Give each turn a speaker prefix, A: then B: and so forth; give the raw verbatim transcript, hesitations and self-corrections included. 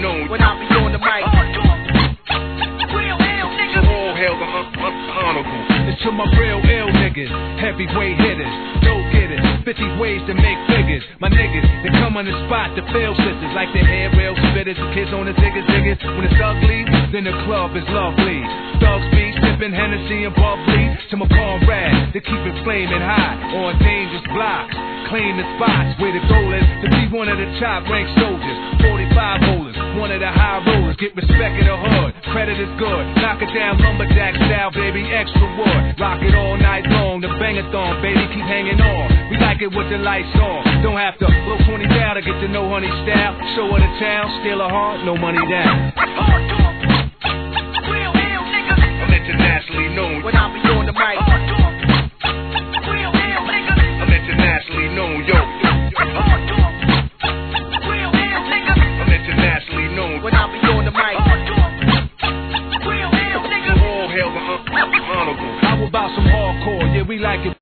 A: known
B: when I be on the mic. Real ill niggas.
A: All hail the un- un- honorable.
C: It's to my real ill niggas, heavyweight hitters, dope getters, fifty ways to make figures. My niggas, they come on the spot to fail sisters, like the hair rail spitters, the kids on the ziggers ziggers. When it's ugly, then the club is lovely. Thugs be sipping Hennessy and bubbly. To my comrades, they keep it flaming high on dangerous blocks. Claim the spots where the goal is to be one of the top ranked soldiers. forty-five holders, one of the high rollers. Get respect in the hood, credit is good. Knock it down lumberjack style, baby, extra wood. Rock it all night long, the bang-a-thon, baby, keep hanging on. We like it with the lights on. Don't have to blow twenty down to get to know honey style. Show her the town, steal her heart, no money down.
B: Real ill niggas.
A: I'm internationally known
B: when I be on the mic. Real ill niggas.
A: I'm internationally known, yo.
B: Real ill niggas.
A: I'm internationally known
B: when I be on the mic. Real ill niggas.
A: All hail the un- honorable.
C: How about some hardcore? Yeah, we like it.